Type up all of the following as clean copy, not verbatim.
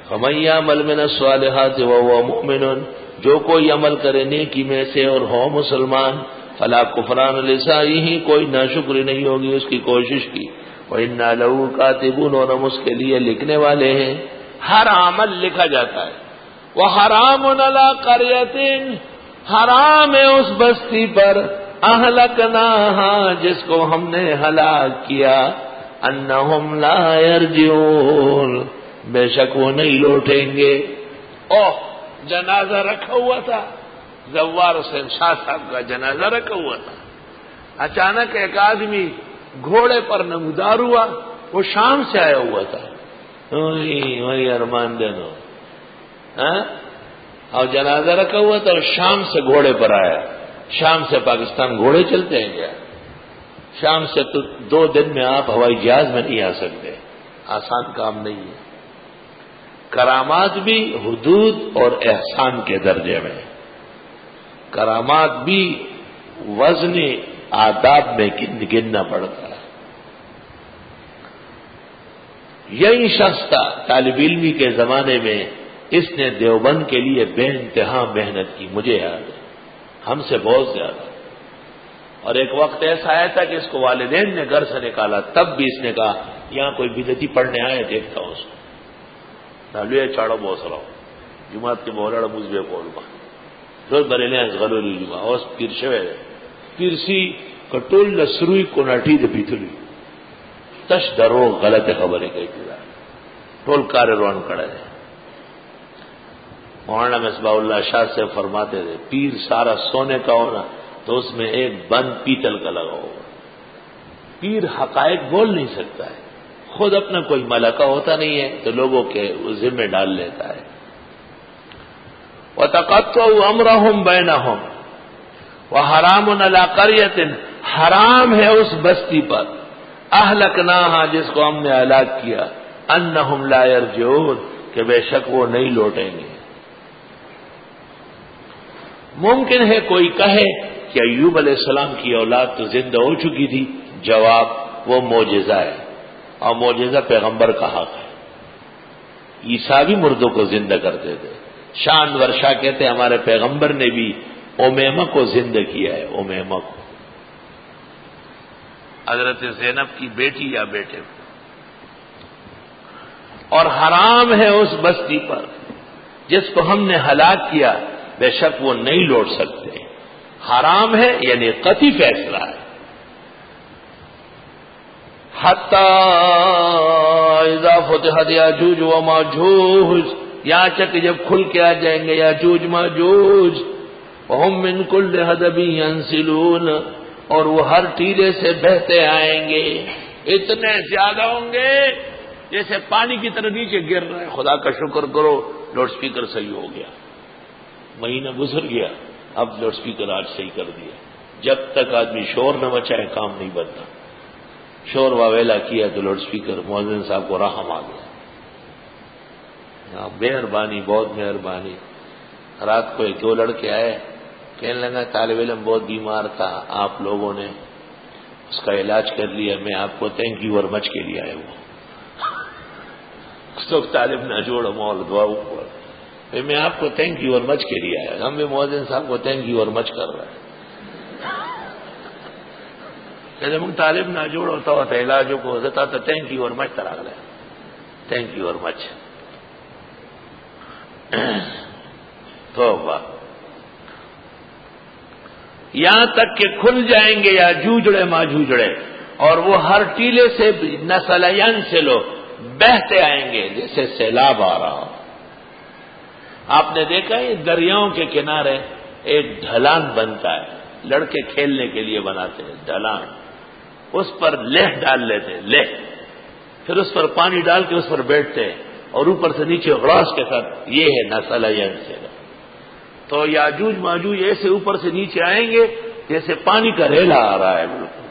فَمَن يَعْمَلْ مِنَ الصَّالِحَاتِ وَهُوَ مُؤْمِنٌ، جو کوئی عمل کرے نیکی میں سے اور ہو مسلمان، فَلَا كُفْرَانَ لِسَعْيِهِ، کوئی ناشکری نہیں ہوگی اس کی کوشش کی، وَإِنَّا لَهُ كَاتِبُونَ، اور ہم اس کے لیے لکھنے والے ہیں، ہر عمل لکھا جاتا ہے۔ وَحَرَامٌ عَلَىٰ قَرْيَةٍ، حرام ہے اس بستی پر، اہلکناہا، جس کو ہم نے ہلاک کیا، انہم لا یرجعون، بے شک وہ نہیں لوٹیں گے۔ جنازہ رکھا ہوا تھا، زوار حسین شاہ صاحب کا جنازہ رکھا ہوا تھا، اچانک ایک آدمی گھوڑے پر نمودار ہوا، وہ شام سے آیا ہوا تھا، وہی ارمان دینو، اور جنازہ رکھا ہوا تھا اور شام سے گھوڑے پر آیا۔ شام سے پاکستان گھوڑے چلتے ہیں کیا؟ شام سے تو 2 دن میں آپ ہوائی جہاز میں نہیں آ سکتے، آسان کام نہیں ہے۔ کرامات بھی حدود اور احسان کے درجے میں، کرامات بھی وزن آداب میں گننا پڑتا ہے۔ یہی شخص تھا طالب علمی کے زمانے میں، اس نے دیوبند کے لیے بے انتہا محنت کی، مجھے یاد ہے، ہم سے بہت زیادہ۔ اور ایک وقت ایسا آیا تھا کہ اس کو والدین نے گھر سے نکالا، تب بھی اس نے کہا یہاں کوئی بدعتی پڑھنے آئے، دیکھتا ہوں اس کو نالوے چاڑو بہت رہا جماعت کے بہت مزبے کو روز بریلے غلولی جمعہ اور پیر شوے پیرسی کٹول لسروئی کو ناٹی دے پیتلی تش درو غلط خبریں کہتی تھا ٹول کار روان کڑے ہے۔ مولانا مصباح اللہ شاہ سے فرماتے تھے پیر سارا سونے کا ہونا تو اس میں ایک بند پیتل کا لگا ہوگا۔ پیر حقائق بول نہیں سکتا ہے، خود اپنا کوئی ملکہ ہوتا نہیں ہے تو لوگوں کے ذمہ ڈال لیتا ہے۔ وَتَقَطَّعُوا أَمْرَهُمْ بَيْنَهُمْ وَحَرَامٌ عَلَىٰ قَرْيَةٍ، حرام ہے اس بستی پر، اہلکناہا، جس کو ہم نے ہلاک کیا، انہم لا یرجعون، کہ بے شک وہ نہیں لوٹیں گے۔ ممکن ہے کوئی کہے کہ ایوب علیہ السلام کی اولاد تو زندہ ہو چکی تھی، جواب وہ معجزہ ہے، اور معجزہ پیغمبر کا حق ہے۔ عیسیٰ بھی مردوں کو زندہ کرتے تھے، شان ورشا کہتے ہیں ہمارے پیغمبر نے بھی امیمہ کو زندہ کیا ہے، امیمہ کو، حضرت زینب کی بیٹی یا بیٹے کو۔ اور حرام ہے اس بستی پر جس کو ہم نے ہلاک کیا، بے شک وہ نہیں لوٹ سکتے۔ حرام ہے یعنی قطعی فیصلہ ہے۔ حتی اذا فتحت یاجوج و ماجوج، یہاں تک جب کھل کے آ جائیں گے یاجوج ماجوج، وہم من کل حدب ینسلون، اور وہ ہر ٹیلے سے بہتے آئیں گے، اتنے زیادہ ہوں گے جیسے پانی کی طرح نیچے گر رہے ہیں۔ خدا کا شکر کرو لاؤڈ سپیکر صحیح ہو گیا، مہینہ گزر گیا، اب لاؤڈ سپیکر آج صحیح کر دیا۔ جب تک آدمی شور نہ مچائے کام نہیں بنتا، شور واویلا کیا تو لاؤڈ سپیکر مؤذن صاحب کو رحم آ گیا۔ مہربانی، بہت مہربانی۔ رات کو 2 لڑکے آئے، کہنے لگا طالب علم بہت بیمار تھا، آپ لوگوں نے اس کا علاج کر لیا، میں آپ کو تھینک یو اور مچ کے لیے آئے ہوں۔ تو طالب نہ جوڑو مول دعا پڑھ، میں آپ کو تھینک یو اور مچ کے لیے آیا، ہم بھی مؤذن صاحب کو تھینک یو اور مچ کر رہے ہیں۔ کہتے من طالب نہ جوڑ ہوتا ہوتا علاجوں کو ہوتا تو تھینک یو اور مچ طرح لے، تھینک یو اور مچ۔ توبہ، یہاں تک کہ کھل جائیں گے یا جوجڑے ماجوجڑے، اور وہ ہر ٹیلے سے نسلین سے لو بہتے آئیں گے جیسے سیلاب آ رہا ہو۔ آپ نے دیکھا ہے دریاؤں کے کنارے ایک ڈھلان بنتا ہے، لڑکے کھیلنے کے لیے بناتے ہیں ڈھلان، اس پر لہ ڈال لیتے، لہ، پھر اس پر پانی ڈال کے اس پر بیٹھتے ہیں اور اوپر سے نیچے غراس کے ساتھ، یہ ہے نسلین سے لو۔ تو یاجوج ماجوج ایسے اوپر سے نیچے آئیں گے جیسے پانی کا ریلا آ رہا ہے بالکل۔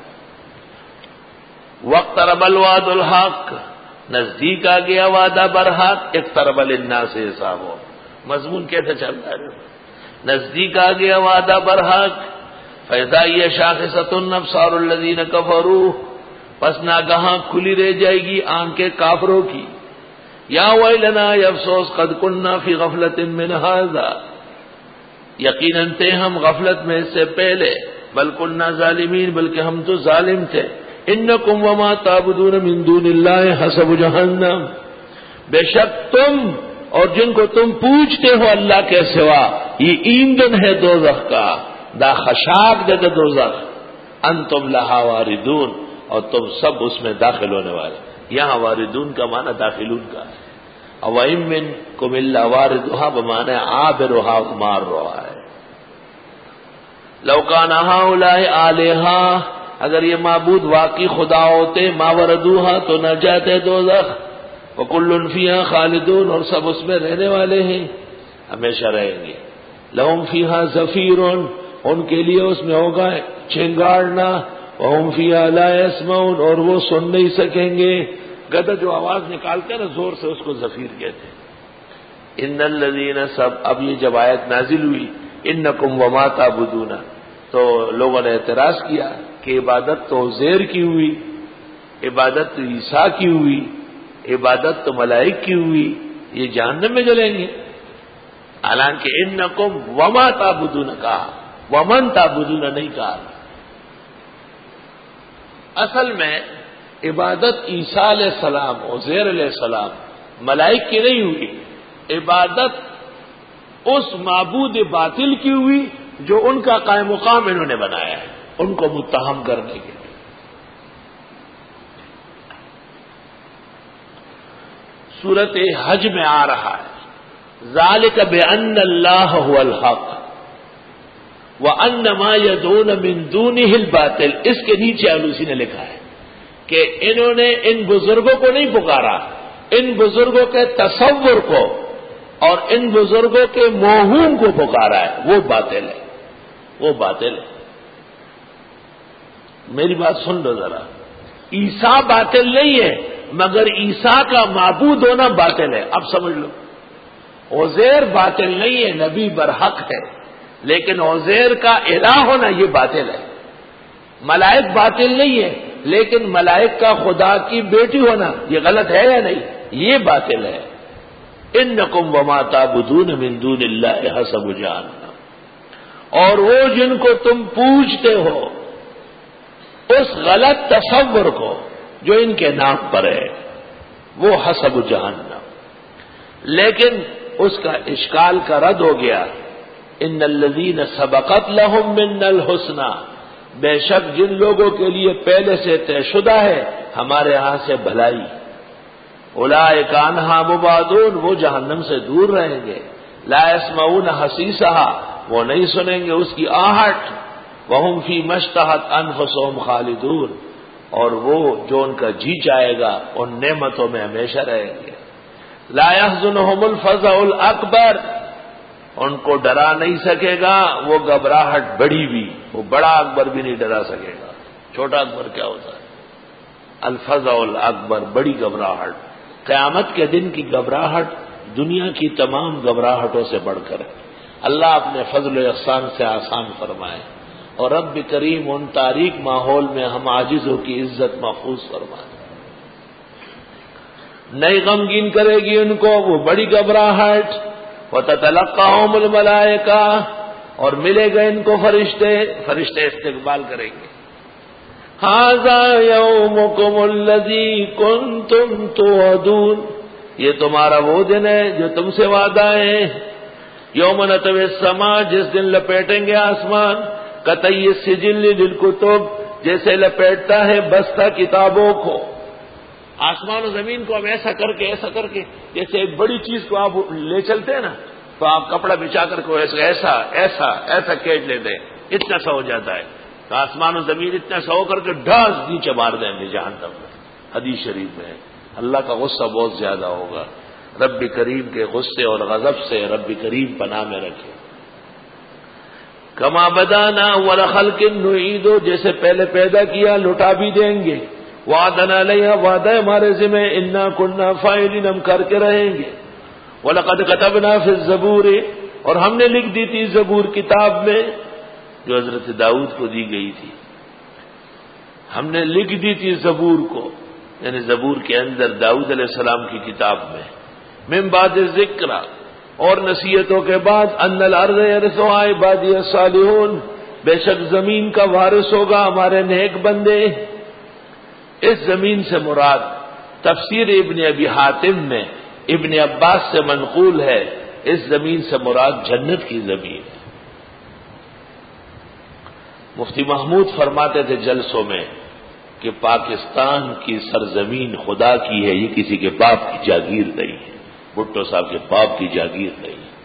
واقترب الوعد الحق، نزدیک آ گیا وعدہ برحق، اقترب للناس حسابهم، مضمون کیسے چلتا ہے؟ نزدیک آ گیا وعدہ برحق، فاذا هي شاخصة ابصار الذين كفروا، پس ناگہاں کھلی رہ جائے گی آنکھیں کافروں کی، یا ویلنا یہ افسوس قد کننا فی غفلت من ھذا، یقیناً تھے ہم غفلت میں اس سے پہلے، بل کننا ظالمین، بلکہ ہم تو ظالم تھے، انکم وما تعبدون من دون اللہ حسب جہنم، بے شک تم اور جن کو تم پوجتے ہو اللہ کے سوا یہ ایندھن ہے دوزخ کا، دا خشاک دے دوزخ، انتم لہا واردون، اور تم سب اس میں داخل ہونے والے۔ یہاں واردون کا معنی داخلون کا ہے، وَإِن مِّنكُمْ إِلَّا وَارِدُهَا بمعنی عابرها مار رہا ہے۔ لَوْ كَانَ هَؤُلَاءِ آلِهَةً، اگر یہ معبود واقعی خدا ہوتے، ما وردوها تو نہ جاتے دوزخ، وَكُلٌّ فِيهَا خَالِدُونَ، اور سب اس میں رہنے والے ہیں، ہمیشہ رہیں گے۔ لَهُمْ فِيهَا زَفِيرٌ، ان کے لیے اس میں ہوگا چنگاڑنا، وَهُمْ فِيهَا لَا يَسْمَعُونَ، اور وہ سن نہیں سکیں گے۔ گدھا جو آواز نکالتے ہیں نا زور سے، اس کو زفیر کہتے ہیں۔ ان الذین، سب، اب یہ جب آیت نازل ہوئی انکم وما تعبدون، تو لوگوں نے اعتراض کیا کہ عبادت تو عزیر کی ہوئی، عبادت تو عیسیٰ کی ہوئی، عبادت تو ملائک کی ہوئی، یہ جہنم میں جلیں گے۔ حالانکہ انکم وما تعبدون کہا، ومن تعبدون نہیں کہا۔ اصل میں عبادت عیسیٰ علیہ السلام، عزیر علیہ السلام، ملائک کی نہیں ہوئی، عبادت اس معبود باطل کی ہوئی جو ان کا قائم مقام انہوں نے بنایا ہے، ان کو متہم کرنے کے لیے۔ سورۃ حج میں آ رہا ہے ذالک بأن اللہ هو الحق وأن ما يدعون من دونه الباطل، اس کے نیچے آلوسی نے لکھا ہے کہ انہوں نے ان بزرگوں کو نہیں پکارا، ان بزرگوں کے تصور کو اور ان بزرگوں کے موہوم کو پکارا ہے، وہ باطل ہے، وہ باطل ہے۔ میری بات سن لو ذرا، عیسیٰ باطل نہیں ہے، مگر عیسیٰ کا معبود ہونا باطل ہے۔ اب سمجھ لو، عزیر باطل نہیں ہے، نبی برحق ہے، لیکن عزیر کا الہ ہونا یہ باطل ہے۔ ملائک باطل نہیں ہے، لیکن ملائک کا خدا کی بیٹی ہونا یہ غلط ہے یا نہیں؟ یہ باطل ہے۔ انکم وما تعبدون من دون اللہ حسب جہنم، اور وہ جن کو تم پوجتے ہو اس غلط تصور کو جو ان کے نام پر ہے، وہ حسب جہنم۔ لیکن اس کا اشکال کا رد ہو گیا، ان الذین سبقت لہم من الحسنی، بے شک جن لوگوں کے لیے پہلے سے طے شدہ ہے ہمارے ہاں سے بھلائی، اولئک عنہا مبعدون، وہ جہنم سے دور رہیں گے، لا یسمعون حسیسہا، وہ نہیں سنیں گے اس کی آہٹ، وہم فی ما اشتہت انفسہم خالدون، اور وہ جو ان کا جی چاہے گا ان نعمتوں میں ہمیشہ رہیں گے۔ لا یحزنہم الفزع الاکبر، ان کو ڈرا نہیں سکے گا وہ گھبراہٹ بڑی بھی، وہ بڑا اکبر بھی نہیں ڈرا سکے گا۔ چھوٹا اکبر کیا ہوتا ہے؟ الفزع الاکبر، بڑی گھبراہٹ۔ قیامت کے دن کی گھبراہٹ دنیا کی تمام گھبراہٹوں سے بڑھ کر ہے۔ اللہ اپنے فضل و احسان سے آسان فرمائے، اور رب کریم ان تاریک ماحول میں ہم عاجزوں کی عزت محفوظ فرمائے۔ نئی غمگین کرے گی ان کو وہ بڑی گھبراہٹ، وَتَتَلَقَّاهُمُ الْمَلَائِكَةُ، اور ملے گا ان کو فرشتے، فرشتے استقبال کریں گے۔ هَذَا يَوْمُكُمُ الَّذِي كُنتُمْ تُوعَدُونَ، یہ تمہارا وہ دن ہے جو تم سے وعدہ ہے۔ یوم نطوی السماء، جس دن لپیٹیں گے آسمان، قطعی السجل للکتب، جیسے لپیٹتا ہے بستہ کتابوں کو۔ آسمان و زمین کو ہم ایسا کر کے جیسے ایک بڑی چیز کو آپ لے چلتے ہیں نا، تو آپ کپڑا بچھا کر کو ایسا کھینچ لیتے ہیں، اتنا سا ہو جاتا ہے، تو آسمان و زمین اتنا سا ہو کر کے ڈھاس نیچے مار دیں گے جہنم میں۔ حدیث شریف میں اللہ کا غصہ بہت زیادہ ہوگا۔ رب کریم کے غصے اور غضب سے رب کریم پناہ میں رکھے۔ کما بدانا اول خلق نعید، جیسے پہلے پیدا کیا لوٹا بھی دیں گے۔ وعدنا علیہ، وعدہ ہمارے ذمہ، انا کنا فاعلین، ہم کر کے رہیں گے۔ وَلَقَدْ كَتَبْنَا فِي الزَّبُورِ، اور ہم نے لکھ دی تھی زبور کتاب میں جو حضرت داؤد کو دی گئی تھی، ہم نے لکھ دی تھی زبور کو، یعنی زبور کے اندر داؤد علیہ السلام کی کتاب میں من بعد ذکر، اور نصیحتوں کے بعد، ان الارض یرثها عبادی الصالحون، بے شک زمین کا وارث ہوگا ہمارے نیک بندے۔ اس زمین سے مراد تفسیر ابن ابی حاتم میں ابن عباس سے منقول ہے، اس زمین سے مراد جنت کی زمین ہے۔ مفتی محمود فرماتے تھے جلسوں میں کہ پاکستان کی سرزمین خدا کی ہے، یہ کسی کے باپ کی جاگیر نہیں ہے، بھٹو صاحب کے باپ کی جاگیر نہیں ہے۔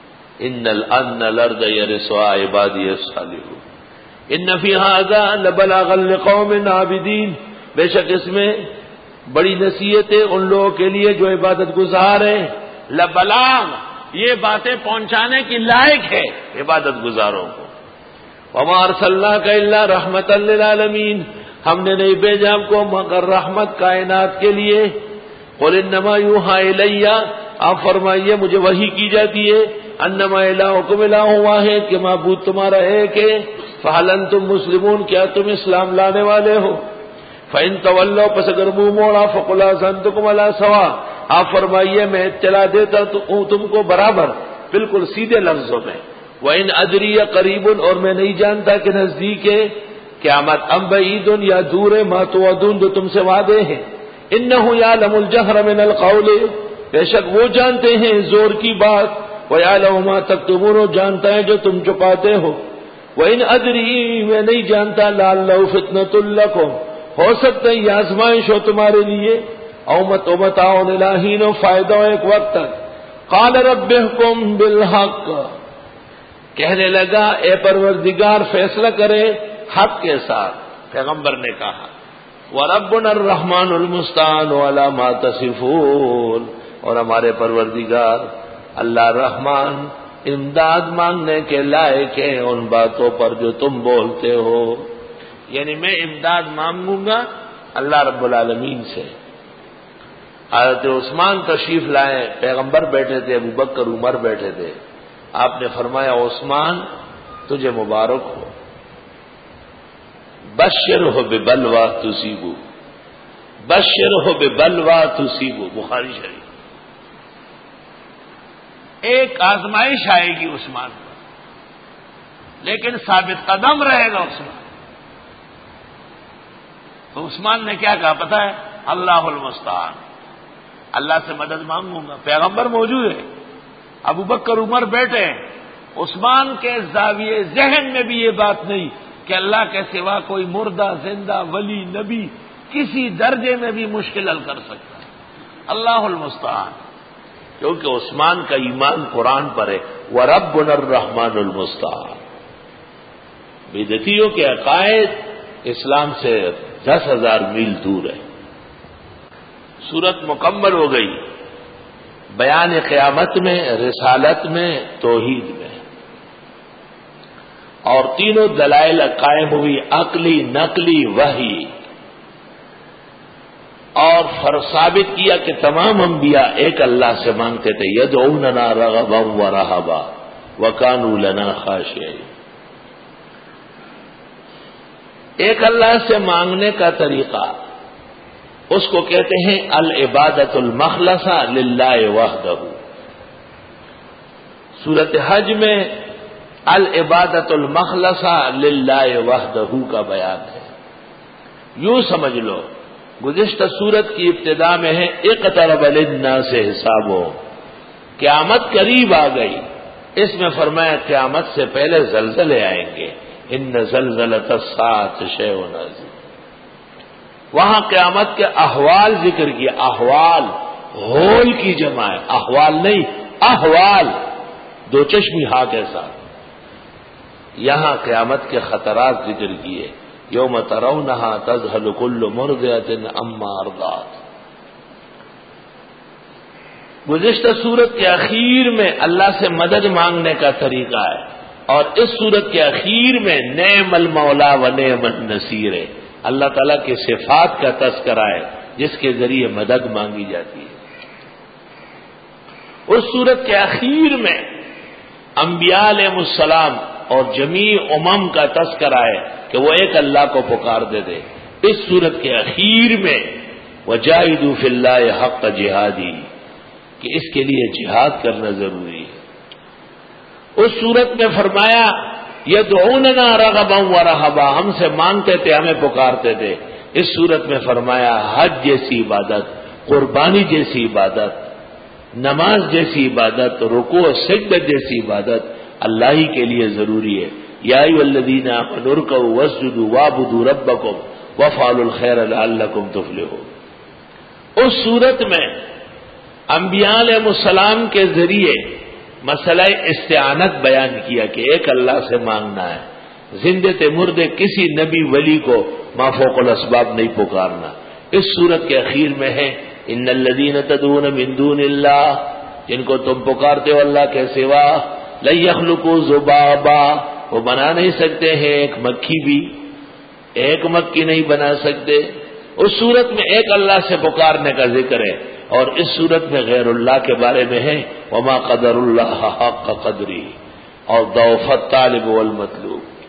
ان الارض یرثها عبادی الصالحون ان فی ھذا لبلاغا لقوم عابدین، بے شک اس میں بڑی نصیحت ہے ان لوگوں کے لیے جو عبادت گزار ہیں۔ لبلاغ، یہ باتیں پہنچانے کی لائق ہے عبادت گزاروں کو۔ وما ارسلناک الا رحمتا للعالمین، ہم نے نہیں بھیجا ہم کو مگر رحمت کائنات کے لیے۔ قل انما یوحی الی، آپ فرمائیے مجھے وحی کی جاتی ہے، انما الہکم الہ واحد، کہ معبود تمہارا ایک ہے۔ فہل انتم مسلمون، کیا تم اسلام لانے والے ہو؟ فَإِن تَوَلَّوْا، پس اگر منہ موڑا، فَقُلْ آذَنْتُكُمْ عَلَىٰ سَوَاءٍ، آپ فرمائیے میں اطلاع دیتا ہوں تم کو برابر، بالکل سیدھے لفظوں میں۔ وَإِنْ أَدْرِيَ قَرِيبٌ، اور میں نہیں جانتا کہ نزدیک ہے قیامت، أَمْ بَعِيدٌ، یا دور ہے، مَا تُوعَدُونَ، جو تم سے وعدے ہیں۔ إِنَّهُ يَعْلَمُ الْجَهْرَ مِنَ الْقَوْلِ، بے شک وہ جانتے ہیں زور کی بات، وَيَعْلَمُ مَا تَكْتُمُونَ، جانتا ہے جو تم چھپاتے ہو۔ وَإِنْ أَدْرِي، میں نہیں جانتا، لَعَلَّهُ فِتْنَةٌ لَكُمْ، ہو سکتا ہے یہ آزمائش ہو تمہارے لیے، او متاع الہین، فائدہ ہو ایک وقت تک۔ قال رب احکم بالحق، کہنے لگا اے پروردگار فیصلہ کرے حق کے ساتھ، پیغمبر نے کہا۔ وربنا الرحمن المستعان علی ما تصفون، اور ہمارے پروردگار اللہ رحمان امداد مانگنے کے لائق ہے ان باتوں پر جو تم بولتے ہو، یعنی میں امداد مانگوں گا اللہ رب العالمین سے۔ حضرت عثمان تشریف لائے، پیغمبر بیٹھے تھے، ابو بکر عمر بیٹھے تھے، آپ نے فرمایا عثمان تجھے مبارک ہو، بشرہ ببلوى تصیبو، بشرہ ببلوى تصیبو، بخاری شریف۔ ایک آزمائش آئے گی عثمان پر، لیکن ثابت قدم رہے گا عثمان۔ تو عثمان نے کیا کہا پتہ ہے؟ اللہ المستعان، اللہ سے مدد مانگوں گا۔ پیغمبر موجود ہے، ابو بکر عمر بیٹھے ہیں، عثمان کے زاویے ذہن میں بھی یہ بات نہیں کہ اللہ کے سوا کوئی مردہ زندہ ولی نبی کسی درجے میں بھی مشکل حل کر سکتا ہے۔ اللہ المستعان، کیونکہ عثمان کا ایمان قرآن پر ہے، وَرَبُّنَا الرَّحْمَنُ الْمُسْتَعَانُ۔ بدعتیوں کے عقائد اسلام سے 10,000 میل دور ہے۔ سورت مکمل ہو گئی، بیان قیامت میں، رسالت میں، توحید میں، اور تینوں دلائل قائم ہوئی، عقلی، نقلی، وحی، اور ثابت کیا کہ تمام انبیاء ایک اللہ سے مانگتے تھے، یدعوننا رغبا ورہبا وکانوا لنا خاشعین۔ ایک اللہ سے مانگنے کا طریقہ، اس کو کہتے ہیں العبادت المخلصہ للہ وحدہ۔ سورۃ حج میں العبادت المخلصہ للہ وحدہ کا بیان ہے۔ یوں سمجھ لو، گزشتہ سورت کی ابتدا میں ہے اقترب للناس حسابہم، قیامت قریب آ گئی، اس میں فرمایا قیامت سے پہلے زلزلے آئیں گے، ان زلزلۃ الساعۃ شیء عظیم۔ وہاں قیامت کے احوال ذکر کیا، احوال ہول کی جمع ہے، احوال نہیں، احوال دو چشمی ہا کے ساتھ۔ یہاں قیامت کے خطرات ذکر کیے، یوم ترونہا تذہل کل مرضعۃ عما ارضعت۔ گزشتہ سورت کے اخیر میں اللہ سے مدد مانگنے کا طریقہ ہے، اور اس سورت کے اخیر میں نعم المولا و نعم النصیر ہے، اللہ تعالیٰ کے صفات کا تذکرہ ہے جس کے ذریعے مدد مانگی جاتی ہے۔ اس سورت کے اخیر میں انبیاء علیہ السلام اور جمیع امم کا تذکرہ ہے کہ وہ ایک اللہ کو پکارتے تھے۔ اس سورت کے اخیر میں وجاہدوا فی اللہ حق جہادی، کہ اس کے لیے جہاد کرنا ضروری ہے۔ اس صورت میں فرمایا یدعوننا رغبا ورہبا، ہم سے مانگتے تھے، ہمیں پکارتے تھے۔ اس صورت میں فرمایا حج جیسی عبادت، قربانی جیسی عبادت، نماز جیسی عبادت، رکوع و سجدہ جیسی عبادت اللہ ہی کے لیے ضروری ہے۔ یا ایھا الذین آمنوا ارکعوا واسجدوا واعبدوا ربکم وافعلوا الخیر لعلکم تفلحون۔ اس صورت میں انبیاء علیہ السلام کے ذریعے مسئلہ استعانت بیان کیا کہ ایک اللہ سے مانگنا ہے، زندے تے مردے کسی نبی ولی کو مافوق الاسباب نہیں پکارنا۔ اس صورت کے اخیر میں ہے ان الذین تدعون من دون اللہ، جن کو تم پکارتے ہو اللہ کے سوا، لن یخلقوا ذبابا، وہ بنا نہیں سکتے ہیں ایک مکھی بھی، ایک مکھی نہیں بنا سکتے۔ اس صورت میں ایک اللہ سے پکارنے کا ذکر ہے، اور اس صورت میں غیر اللہ کے بارے میں ہے وما قدر اللہ حق قدری، اور ضعف الطالب والمطلوب۔